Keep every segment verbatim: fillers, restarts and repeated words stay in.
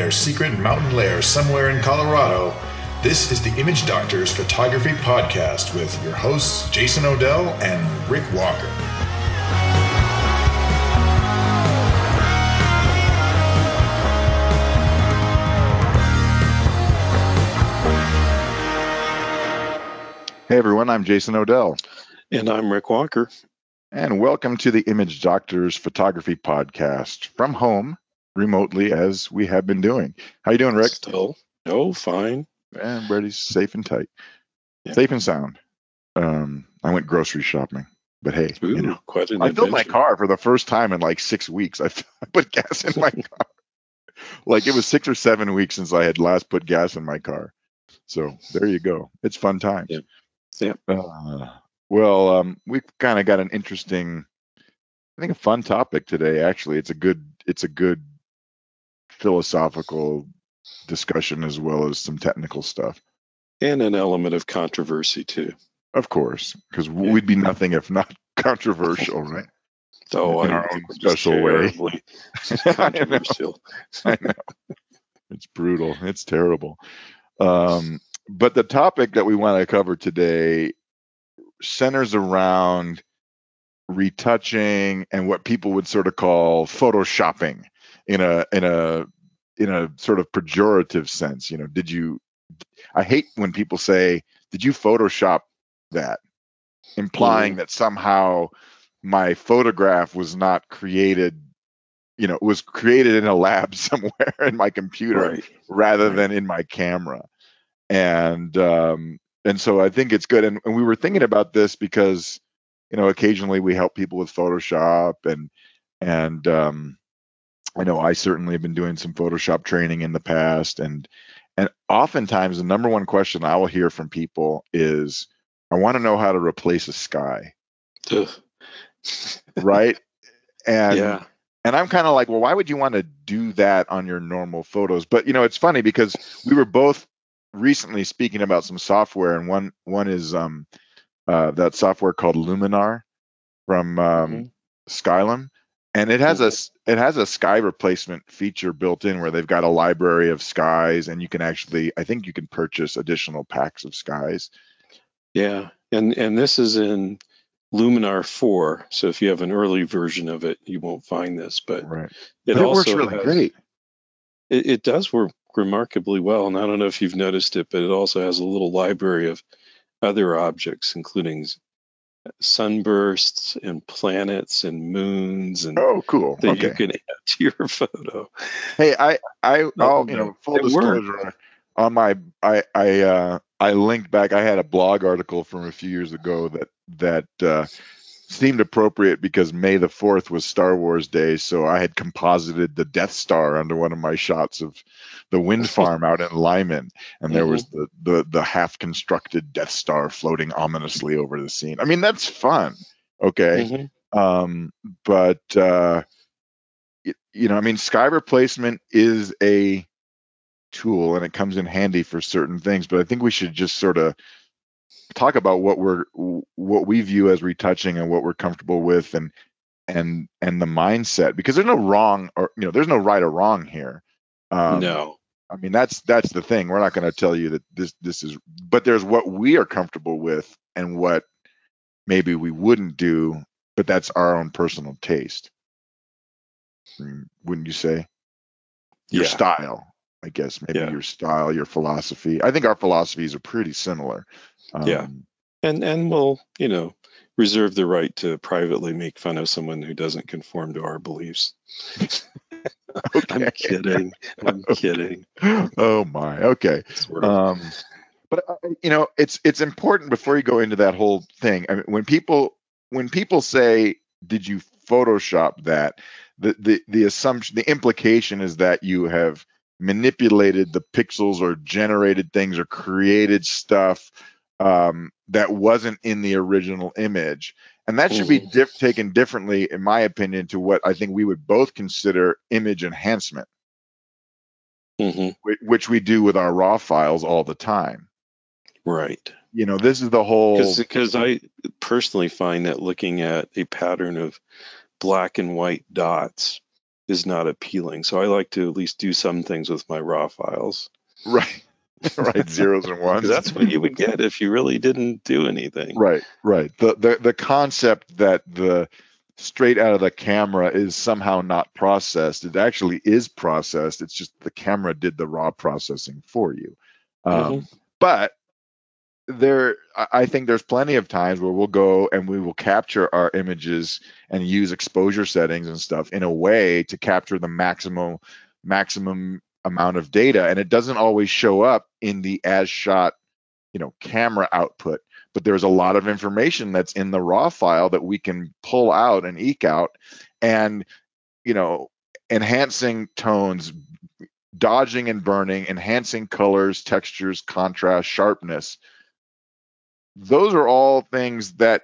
their secret mountain lair somewhere in Colorado, this is the Image Doctors Photography Podcast with your hosts, Jason Odell and Rick Walker. Hey everyone, I'm Jason Odell. And I'm Rick Walker. And welcome to the Image Doctors Photography Podcast from home, remotely, as we have been doing. How you doing, Rick? Still? Oh, fine. And Brady's safe and tight. Yeah. Safe and sound. Um, I went grocery shopping, but hey, Ooh, you know, quite an I filled my adventure. car for the first time in like six weeks. I, I put gas in my car. Like it was six or seven weeks since I had last put gas in my car. So there you go. It's fun times. Yeah. Yeah. Uh, well, um, we've kind of got an interesting, I think, a fun topic today. Actually, it's a good, it's a good philosophical discussion as well as some technical stuff. And an element of controversy too. Of course, because Yeah. we'd be nothing if not controversial, right? Oh, In I our own think we're just special way. terribly I know. controversial. I know. It's brutal. It's terrible. Um, but the topic that we want to cover today centers around retouching and what people would sort of call photoshopping in a in a in a sort of pejorative sense. You know, did you? I hate when people say, "Did you Photoshop that?" Implying Mhm. that somehow my photograph was not created. You know, it was created in a lab somewhere in my computer Right. rather Right. than in my camera. And um, and so I think it's good. And, and we were thinking about this because, you know, occasionally we help people with Photoshop, and and um, I know I certainly have been doing some Photoshop training in the past, and and oftentimes the number one question I will hear from people is, I want to know how to replace a sky, Ugh. right? And Yeah. And I'm kind of like, well, why would you want to do that on your normal photos? But, you know, it's funny because we were both recently speaking about some software, and one one is um, uh, that software called Luminar from um, Mhm. Skylum, and it has a s- it has a sky replacement feature built in where they've got a library of skies, and you can actually, I think you can purchase additional packs of skies. Yeah. And and this is in Luminar four. So if you have an early version of it, you won't find this. But Right. it But it works also really has, great. It, it does work remarkably well. And I don't know if you've noticed it, but it also has a little library of other objects, including s- sunbursts and planets and moons, and Oh, cool. that you Okay. can add to your photo. Hey, I, I, I'll, Um, you know, full it worked. disclosure on my, I, I, uh, I linked back. I had a blog article from a few years ago that that uh, seemed appropriate because May the fourth was Star Wars Day, so I had composited the Death Star under one of my shots of the wind farm out in Lyman, and there was the the the half constructed Death Star floating ominously over the scene. I mean, that's fun, okay, Mhm. um, but. Uh, y- you know, I mean, sky replacement is a tool and it comes in handy for certain things, but I think we should just sort of talk about what we're what we view as retouching and what we're comfortable with, and and and the mindset, because there's no wrong, or you know, there's no right or wrong here. Um, No. I mean, that's that's the thing. We're not going to tell you that this this is, but there's what we are comfortable with and what maybe we wouldn't do, but that's our own personal taste. Mm, Wouldn't you say? Your Yeah. style, I guess, maybe Yeah. your style, your philosophy. I think our philosophies are pretty similar. Yeah. Um, And and we'll, you know, reserve the right to privately make fun of someone who doesn't conform to our beliefs. I'm okay. kidding. I'm kidding. Oh my. Okay. Sort of. Um, but uh, you know, it's it's important before you go into that whole thing. I mean, when people when people say, "Did you Photoshop that?" The the the assumption, the implication is that you have manipulated the pixels or generated things or created stuff um, that wasn't in the original image, and that should be Mhm. diff- taken differently, in my opinion, to what I think we would both consider image enhancement, Mhm. whi- which we do with our raw files all the time. Right. You know, this is the whole. Because I personally find that looking at a pattern of black and white dots is not appealing. So I like to at least do some things with my raw files. Right. Right. Zeros and ones. That's what you would get if you really didn't do anything. Right. Right. The, the, the concept that the straight out of the camera is somehow not processed. It actually is processed. It's just the camera did the raw processing for you. Um, Mhm. But there, I I think there's plenty of times where we'll go and we will capture our images and use exposure settings and stuff in a way to capture the maximum maximum amount of data, and it doesn't always show up in the as shot, you know, camera output. But there's a lot of information that's in the raw file that we can pull out and eke out, and you know, enhancing tones, dodging and burning, enhancing colors, textures, contrast, sharpness. Those are all things that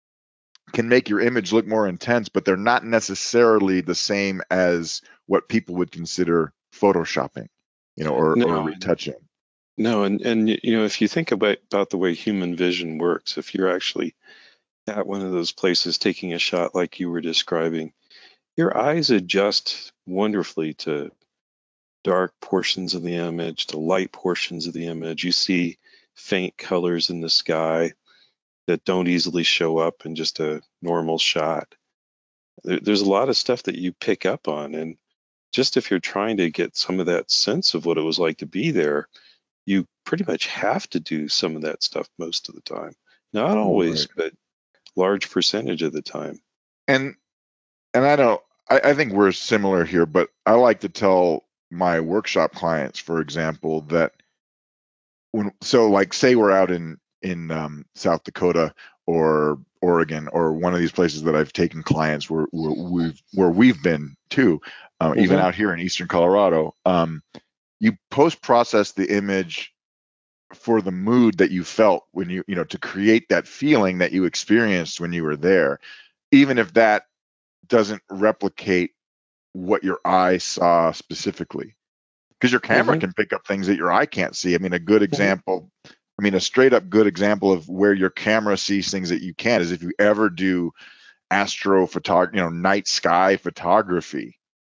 can make your image look more intense, but they're not necessarily the same as what people would consider photoshopping, you know, or, or No, retouching. no, and and you know, if you think about about the way human vision works, if you're actually at one of those places taking a shot like you were describing, your eyes adjust wonderfully to dark portions of the image, to light portions of the image. You see faint colors in the sky that don't easily show up in just a normal shot. There, there's a lot of stuff that you pick up on, and just if you're trying to get some of that sense of what it was like to be there, you pretty much have to do some of that stuff most of the time. Not always, Right. but large percentage of the time. And and I don't I, I think we're similar here, but I like to tell my workshop clients, for example, that when so like say we're out in in um, South Dakota or Oregon or one of these places that I've taken clients where, where we've where we've been too, uh, mm-hmm. even out here in Eastern Colorado. Um, you post process the image for the mood that you felt when you you know to create that feeling that you experienced when you were there, even if that doesn't replicate what your eye saw specifically, because your camera mm-hmm. can pick up things that your eye can't see. I mean, a good example, mm-hmm. I mean, a straight up good example of where your camera sees things that you can't is if you ever do astrophotography, you know, night sky photography.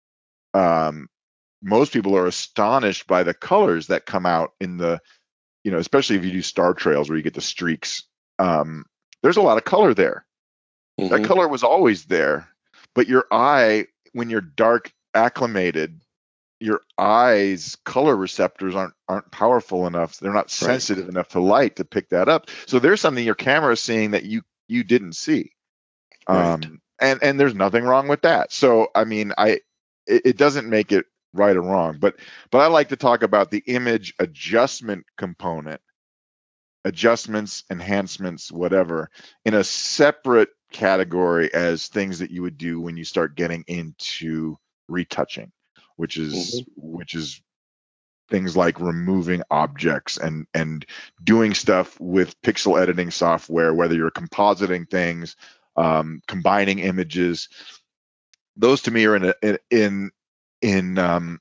Um, most people are astonished by the colors that come out in the, you know, especially if you do star trails where you get the streaks. Um, there's a lot of color there. Mm-hmm. That color was always there, but your eye, when you're dark acclimated, your eyes color receptors aren't aren't powerful enough. They're not sensitive right. enough to light to pick that up. So there's something your camera is seeing that you you didn't see. Right. Um, and and there's nothing wrong with that. So I mean, I it, it doesn't make it right or wrong, but but I like to talk about the image adjustment component, adjustments, enhancements, whatever, in a separate category as things that you would do when you start getting into retouching, which is mm-hmm. which is things like removing objects and and doing stuff with pixel editing software, whether you're compositing things, um, combining images. Those to me are in a, in in, in um,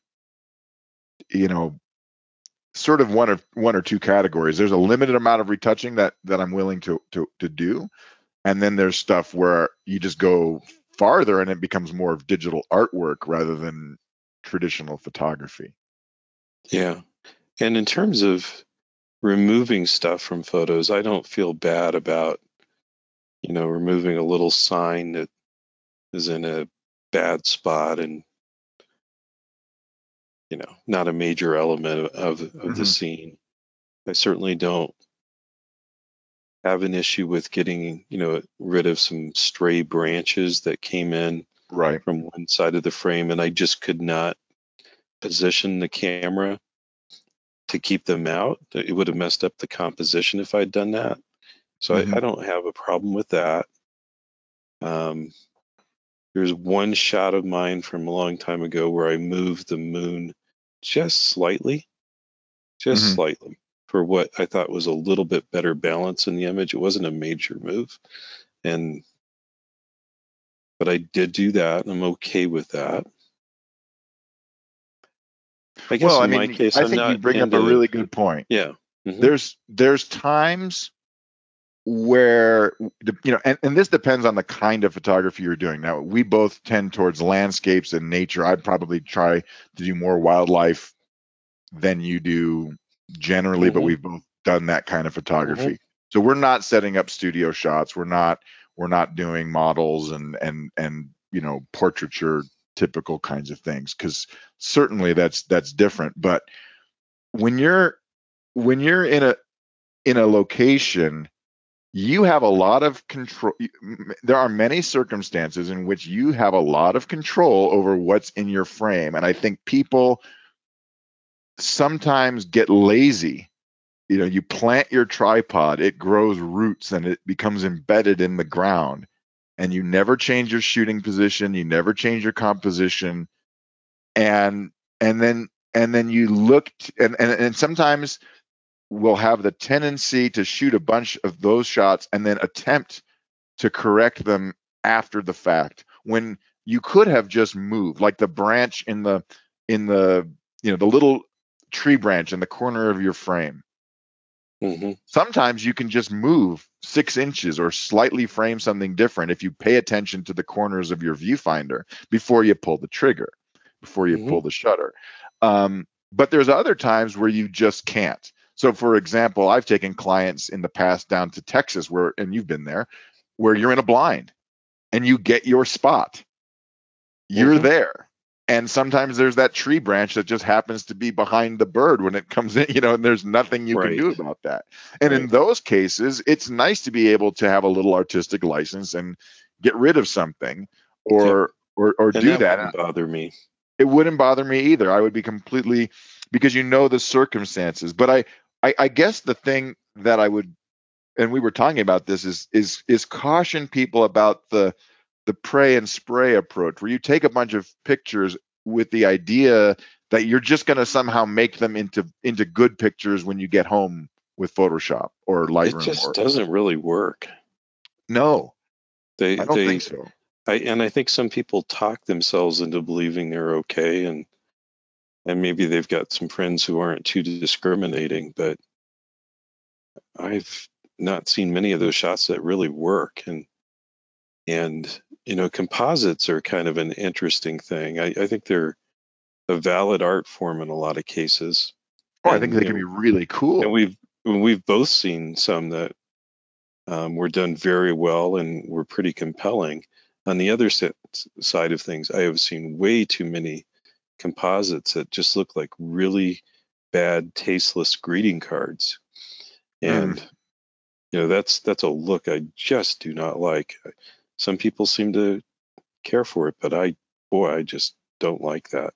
you know, sort of one of one or two categories. There's a limited amount of retouching that that I'm willing to to to do, and then there's stuff where you just go farther and it becomes more of digital artwork rather than traditional photography. Yeah. And in terms of removing stuff from photos, I don't feel bad about, you know, removing a little sign that is in a bad spot and, you know, not a major element of, of mm-hmm. the scene. I certainly don't have an issue with getting, you know, rid of some stray branches that came in right from one side of the frame, and I just could not position the camera to keep them out. It would have messed up the composition if I'd done that. So mm-hmm. I, I don't have a problem with that. Um, there's one shot of mine from a long time ago where I moved the moon just slightly, just mm-hmm. slightly, for what I thought was a little bit better balance in the image. It wasn't a major move, and but I did do that, and I'm okay with that. I guess well, I in mean, my case, I I'm think not you bring into, up a really good point. Yeah. Mm-hmm. There's there's times where, you know, and, and this depends on the kind of photography you're doing. Now, we both tend towards landscapes and nature. I'd probably try to do more wildlife than you do generally, Mm-hmm. but we've both done that kind of photography. Mm-hmm. So we're not setting up studio shots. We're not we're not doing models and and and you know, portraiture typical kinds of things, because certainly that's that's different. But when you're when you're in a in a location, you have a lot of control. There are many circumstances in which you have a lot of control over what's in your frame. And I think people sometimes get lazy. You know, you plant your tripod, it grows roots and it becomes embedded in the ground, and you never change your shooting position, you never change your composition. And and then and then you look t- and, and and sometimes we'll have the tendency to shoot a bunch of those shots and then attempt to correct them after the fact, when you could have just moved, like the branch in the in the you know, the little tree branch in the corner of your frame. Mm-hmm. Sometimes you can just move six inches or slightly frame something different if you pay attention to the corners of your viewfinder before you pull the trigger, before you Mm-hmm. pull the shutter. Um, but there's other times where you just can't. So, for example, I've taken clients in the past down to Texas, where, and you've been there, where you're in a blind and you get your spot. You're Mm-hmm. there. And sometimes there's that tree branch that just happens to be behind the bird when it comes in, you know, and there's nothing you Right. can do about that. And in Right. those cases, it's nice to be able to have a little artistic license and get rid of something, or or or And do that that. wouldn't bother me. It wouldn't bother me either. I would be completely, because you know the circumstances. But I, I, I guess the thing that I would, and we were talking about this, is is is caution people about the the pray and spray approach, where you take a bunch of pictures with the idea that you're just going to somehow make them into into good pictures when you get home with Photoshop or Lightroom. It just or, doesn't really work. No, They I don't they think so. I and I think some people talk themselves into believing they're okay, and and maybe they've got some friends who aren't too discriminating, but I've not seen many of those shots that really work. And and you know, composites are kind of an interesting thing. I, I think they're a valid art form in a lot of cases. Oh, I And, think they you can know, be really cool. and we've we've both seen some that um, were done very well and were pretty compelling. On the other si- side of things, I have seen way too many composites that just look like really bad, tasteless greeting cards, and Mm. you know, that's that's a look I just do not like. Some people seem to care for it, but I, boy, I just don't like that.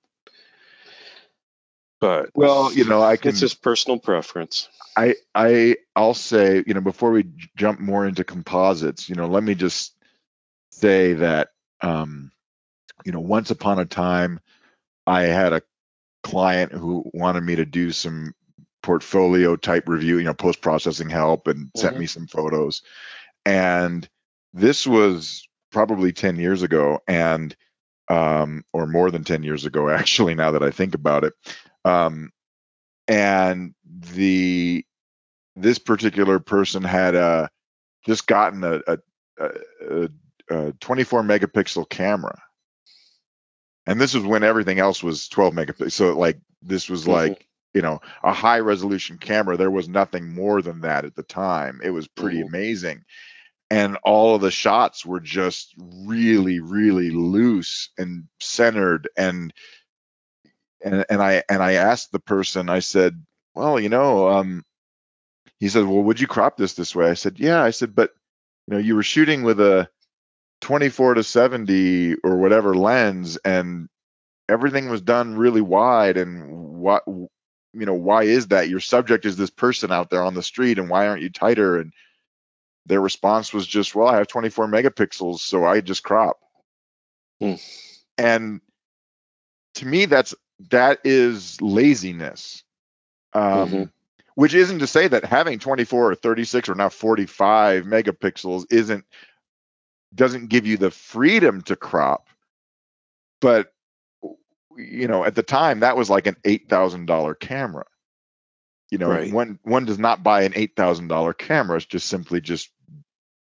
But Well, you know, I can. it's just personal preference. I I I'll say, you know, before we j- jump more into composites, you know, let me just say that, um, you know, once upon a time, I had a client who wanted me to do some portfolio type review, you know, post processing help, and sent Mhm. me some photos. And this was probably ten years ago, and um, or more than ten years ago, actually, now that I think about it. Um, and the this particular person had uh, just gotten a, a, a, a twenty-four megapixel camera, and this was when everything else was twelve megapixels. So like this was like, Mhm. you know, a high resolution camera. There was nothing more than that at the time. It was pretty Mhm. amazing, and all of the shots were just really, really loose and centered. And and and I and I asked the person. I said, well, you know, um, he said, well, would you crop this this way? I said, yeah. I said, but you know, you were shooting with a twenty-four to seventy or whatever lens, and everything was done really wide. And what, you know, why is that? Your subject is this person out there on the street, and why aren't you tighter? And their response was just, well, I have twenty-four megapixels, so I just crop. Mm. And to me, that's that is laziness. Um, Mhm. which isn't to say that having twenty-four or thirty-six or now forty-five megapixels isn't doesn't give you the freedom to crop. But you know, at the time, that was like an eight thousand dollar camera. You know, Right. one one does not buy an eight thousand dollar camera. It's just simply just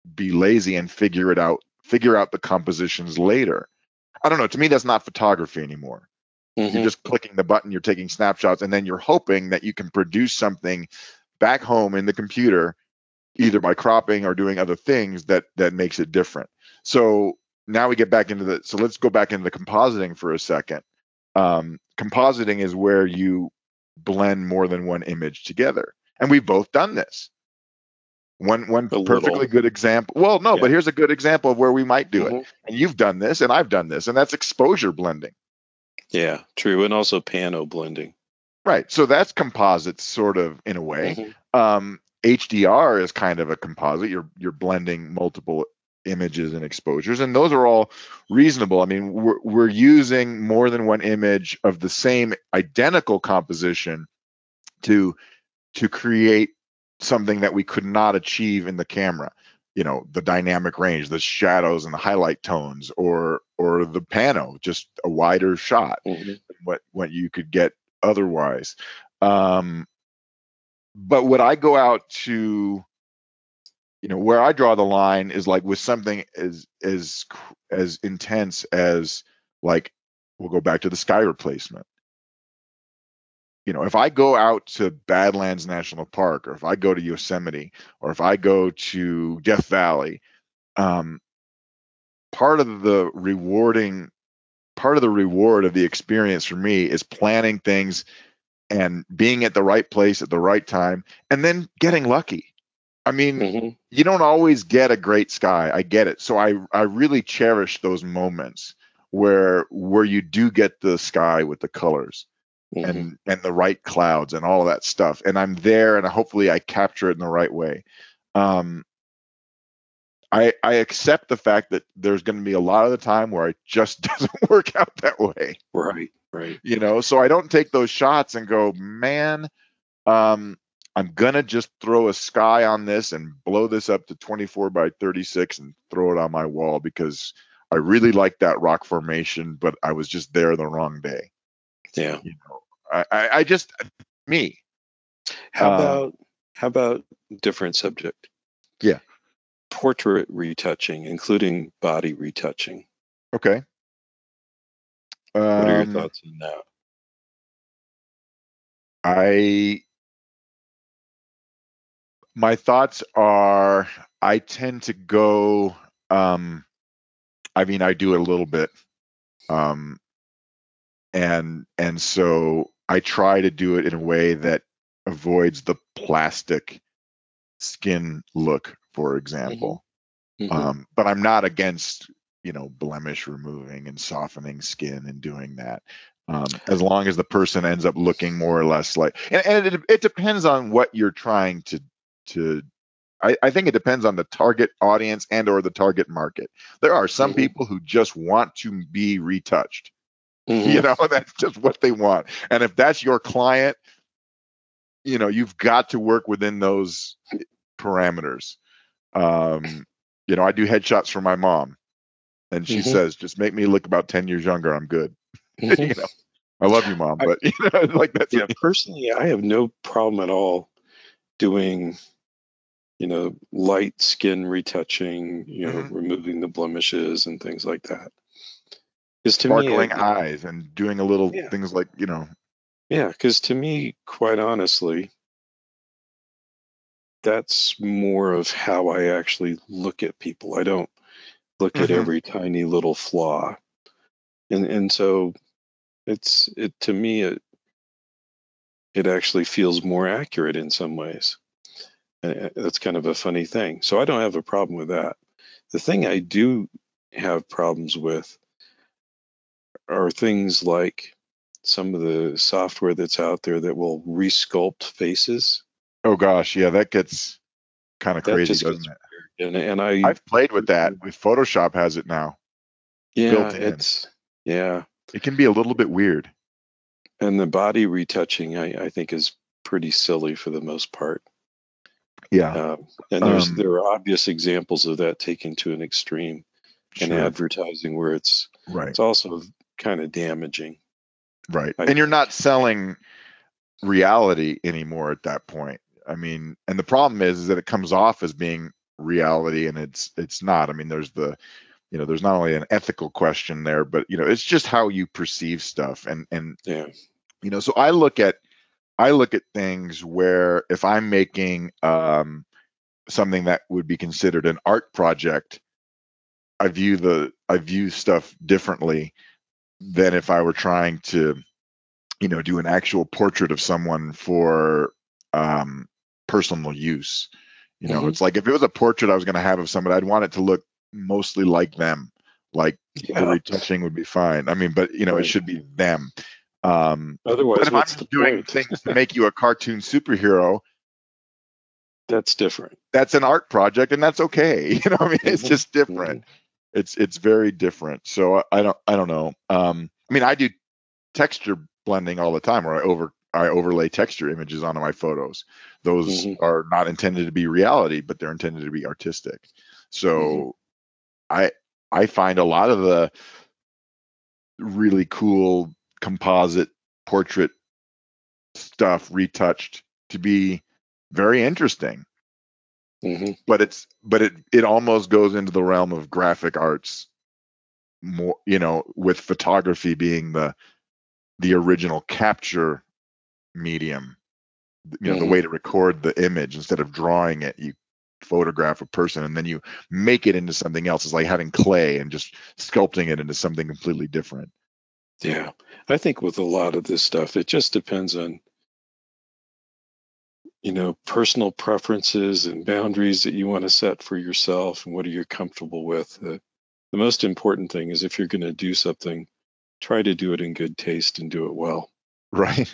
be lazy and figure it out, figure out the compositions later. I don't know. To me, that's not photography anymore. Mm-hmm. You're just clicking the button, you're taking snapshots, and then you're hoping that you can produce something back home in the computer, either by cropping or doing other things that that makes it different. So now we get back into the, so let's go back into the compositing for a second. Um, compositing is where you blend more than one image together. And we've both done this. One one A perfectly little. good example. Well, no, Yeah. but here's a good example of where we might do Mhm. it. And you've done this, and I've done this, and that's exposure blending. Yeah, true. And also pano blending. Right. So that's composites, sort of, in a way. Mhm. Um, H D R is kind of a composite. You're you're blending multiple images and exposures, and those are all reasonable. I mean, we're we're using more than one image of the same identical composition to to create something that we could not achieve in the camera. You know, the dynamic range, the shadows and the highlight tones, or or the pano, just a wider shot. Mhm. What what you could get otherwise. Um, but would I go out to, you know, where I draw the line is like with something as as as intense as, like, we'll go back to the sky replacement. You know, if I go out to Badlands National Park, or if I go to Yosemite, or if I go to Death Valley, um, part of the rewarding, part of the reward of the experience for me is planning things and being at the right place at the right time, and then getting lucky. I mean, Mhm. you don't always get a great sky. I get it. So I I really cherish those moments where where you do get the sky with the colors Mhm. and and the right clouds and all of that stuff. And I'm there, and hopefully I capture it in the right way. Um, I I accept the fact that there's going to be a lot of the time where it just doesn't work out that way. Right. Right. You know, so I don't take those shots and go, man, um, I'm gonna just throw a sky on this and blow this up to twenty-four by thirty-six and throw it on my wall because I really like that rock formation, but I was just there the wrong day. Yeah. You know, I, I, I just me. How Um, about how about different subject? Yeah. Portrait retouching, including body retouching. Okay. What are your Um, thoughts on that? I my thoughts are I tend to go. Um, I mean, I do it a little bit. Um, and and so I try to do it in a way that avoids the plastic skin look, for example. Mhm. Um, but I'm not against, you know, blemish removing and softening skin and doing that, um, as long as the person ends up looking more or less like. And, and it, it depends on what you're trying to to. I, I think it depends on the target audience and or the target market. There are some Mhm. people who just want to be retouched. Mhm. You know, that's just what they want. And if that's your client, you know, you've got to work within those parameters. Um, you know, I do headshots for my mom, and she Mhm. says, just make me look about ten years younger. I'm good. Mhm. You know, I love you, mom, I- but you know, like that's Yeah, personally, I have no problem at all doing, you know, light skin retouching, you know, Mhm. removing the blemishes and things like that. Because to me, sparkling it, eyes and doing a little Yeah. things like, you know, yeah, because to me, quite honestly, that's more of how I actually look at people. I don't look at Mhm. every tiny little flaw, and and so it's it to me it it actually feels more accurate in some ways. And that's kind of a funny thing. So I don't have a problem with that. The thing I do have problems with are things like some of the software that's out there that will resculpt faces. oh gosh, yeah, that gets kind of That crazy, just doesn't gets it? weird. And and I I've played with that. With Photoshop has it now yeah, built in. it's yeah. It can be a little bit weird. And the body retouching I, I think is pretty silly for the most part. Yeah. Um, and there's Um, there are obvious examples of that taken to an extreme in sure. advertising where it's Right. it's also kind of damaging. Right. I And you're think. not selling reality anymore at that point. I mean, and the problem is, is that it comes off as being reality, and it's it's not. I mean, there's the you know, there's not only an ethical question there, but you know, it's just how you perceive stuff. And and Yeah. you know, so I look at I look at things where if I'm making um, something that would be considered an art project, I view the I view stuff differently than if I were trying to, you know, do an actual portrait of someone for um, personal use. You know, Mhm. it's like if it was a portrait I was going to have of somebody, I'd want it to look mostly like them. Like the Yeah. retouching would be fine. I mean, but you know, it Right. should be them. Um, but Otherwise, if I'm what's the just doing point? things to make you a cartoon superhero, That's different. that's an art project, and that's okay. You know, what I mean, it's Mhm. just different. It's it's very different. So I, I don't I don't know. Um, I mean, I do texture blending all the time, where I over I overlay texture images onto my photos. Those Mhm. are not intended to be reality, but they're intended to be artistic. So Mhm. I I find a lot of the really cool composite portrait stuff retouched to be very interesting. Mhm. But it's but it it almost goes into the realm of graphic arts more, you know, with photography being the the original capture medium. You know, the Mhm. way to record the image instead of drawing it, you photograph a person and then you make it into something else. It's like having clay and just sculpting it into something completely different. Yeah. I think with a lot of this stuff, it just depends on, you know, personal preferences and boundaries that you want to set for yourself and what are you comfortable with. Uh, the most important thing is if you're going to do something, try to do it in good taste and do it well. Right.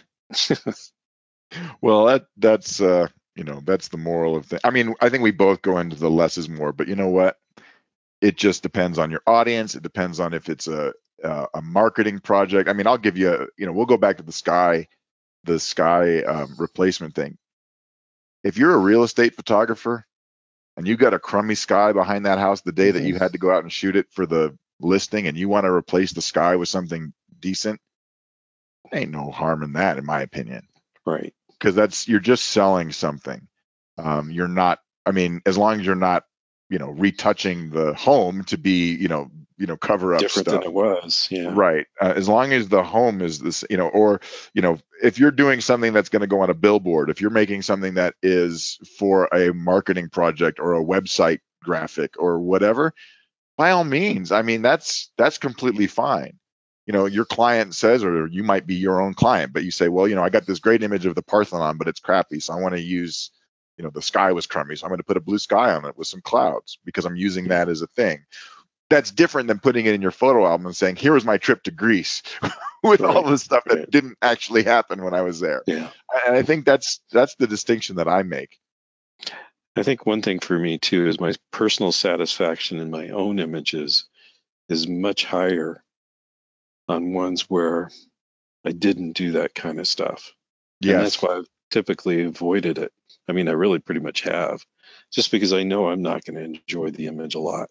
Well, that that's uh, you know, that's the moral of the. I mean, I think we both go into the less is more, but you know what? It just depends on your audience. It depends on if it's a uh, a marketing project. I mean, I'll give you a, you know, we'll go back to the sky, the sky um, replacement thing. If you're a real estate photographer and you got a crummy sky behind that house the day that Mhm. you had to go out and shoot it for the listing, and you want to replace the sky with something decent, ain't no harm in that, in my opinion, Right. because that's you're just selling something. Um, you're not. I mean, as long as you're not, you know, retouching the home to be, you know, you know, cover up Different than stuff. it was. Yeah. Right. Uh, as long as the home is this, you know, or, you know, if you're doing something that's going to go on a billboard, if you're making something that is for a marketing project or a website graphic or whatever, by all means. I mean, that's that's completely fine. You know, your client says, or you might be your own client, but you say, well, you know, I got this great image of the Parthenon, but it's crappy. So I want to use, you know, the sky was crummy. So I'm going to put a blue sky on it with some clouds because I'm using that as a thing. That's different than putting it in your photo album and saying, here was my trip to Greece with all Right. the stuff that Right. didn't actually happen when I was there. Yeah. And I think that's that's the distinction that I make. I think one thing for me too is my personal satisfaction in my own images is much higher on ones where I didn't do that kind of stuff. And that's Yes. why I've typically avoided it. I mean, I really pretty much have, just because I know I'm not going to enjoy the image a lot.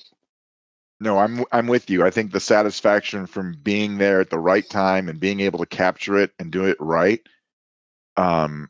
No, I'm I'm with you. I think the satisfaction from being there at the right time and being able to capture it and do it right, um,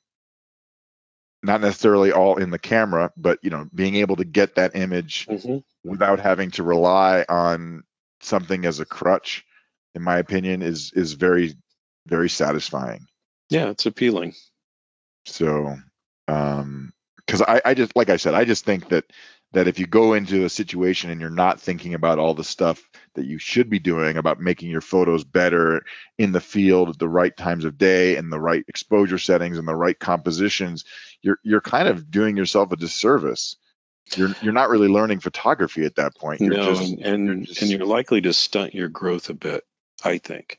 not necessarily all in the camera, but you know, being able to get that image Mm-hmm. without having to rely on something as a crutch, in my opinion, is is very very satisfying. Yeah, it's appealing. So, um, because I, I just, like I said, I just think that that if you go into a situation and you're not thinking about all the stuff that you should be doing about making your photos better in the field at the right times of day and the right exposure settings and the right compositions, you're you're kind of doing yourself a disservice. You're you're not really learning photography at that point. You're No, just and and, you're and just you're likely to stunt your growth a bit, I think.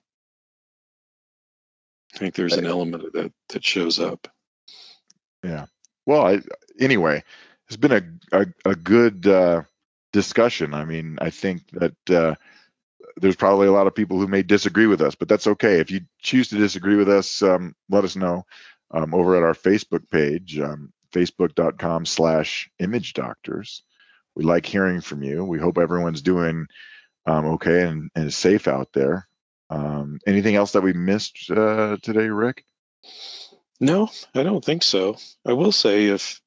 I think there's an element of that that shows up. Yeah. Well, I, anyway, it's been a a, a good uh, discussion. I mean, I think that uh, there's probably a lot of people who may disagree with us, but that's okay. If you choose to disagree with us, um, let us know um, over at our Facebook page, um, facebook.com slash image doctors. We like hearing from you. We hope everyone's doing um, okay and, and is safe out there. Um, anything else that we missed uh, today, Rick? No, I don't think so. I will say if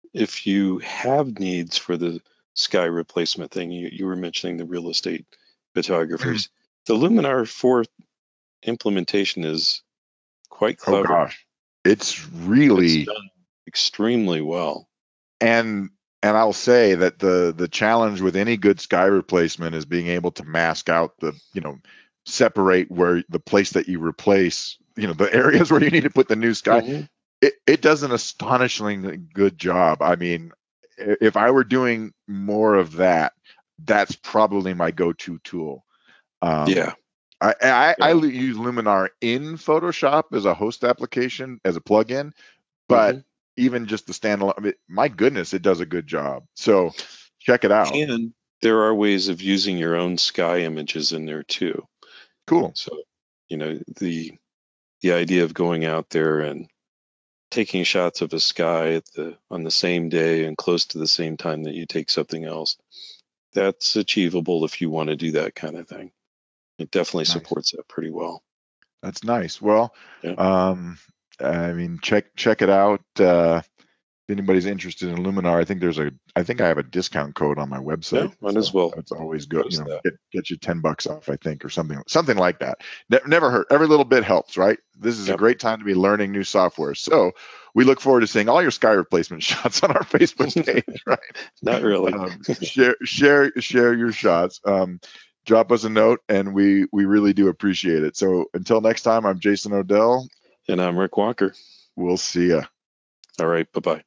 if you have needs for the sky replacement thing, you, you were mentioning the real estate photographers. The Luminar four implementation is quite Oh clever. gosh, it's really It's done extremely well. and and I'll say that the the challenge with any good sky replacement is being able to mask out the, you know, separate where the place that you replace, you know, the areas where you need to put the new sky. Mm-hmm. It, it does an astonishingly good job. I mean, i- if I were doing more of that, that's probably my go-to tool. Um, Yeah. I, I, I Yeah. use Luminar in Photoshop as a host application, as a plugin, but Mhm. even just the standalone, I mean, my goodness, it does a good job. So check it out. And there are ways of using your own sky images in there too. Cool. So, you know, the the idea of going out there and taking shots of a sky at the on the same day and close to the same time that you take something else, that's achievable if you want to do that kind of thing. It definitely Nice. supports that pretty well. That's nice. Well, Yeah. um, I mean, check check it out. Uh, if anybody's interested in Luminar, I think there's a, I think I have a discount code on my website. Yeah, might so as well. It's always good, you Post know, that. get, get you ten bucks off, I think, or something, something like that. Ne- never hurt. Every little bit helps, right? This is a Yep. great time to be learning new software. So we look forward to seeing all your sky replacement shots on our Facebook page, right? Not really. Um, share, share, share your shots. Um, drop us a note, and we we really do appreciate it. So until next time, I'm Jason Odell. And I'm Rick Walker. We'll see ya. All right. Bye-bye.